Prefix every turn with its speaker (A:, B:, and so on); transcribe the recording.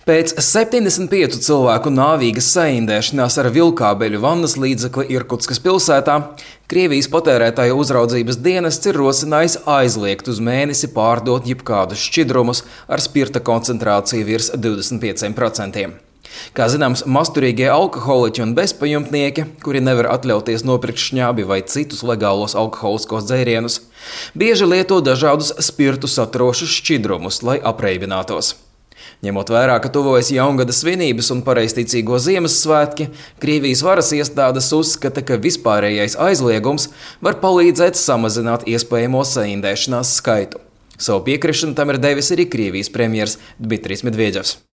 A: Pēc 75 cilvēku nāvīgas saindēšanās ar vilkābeļu vannas līdzekli Irkutskas pilsētā, Krievijas patērētāju uzraudzības dienests ir rosinājis aizliegt uz mēnesi pārdot jebkādus šķidrumus ar spirta koncentrāciju virs 25%. Kā zināms, masturīgie alkoholiķi un bezpajumtnieki, kuri nevar atļauties nopirkt šņābi vai citus legālos alkoholiskos dzērienus, bieži lieto dažādus spirtu saturošus šķidrumus, lai apreibinātos. Ņemot vērā, ka tuvojas Jaungada svinības un pareizticīgo Ziemassvētki, Krievijas varas iestādes uzskata, ka vispārējais aizliegums var palīdzēt samazināt iespējamo saindēšanās skaitu. Savu piekrišanu tam ir devis arī Krievijas premjers Dmitrijs Medvedevs.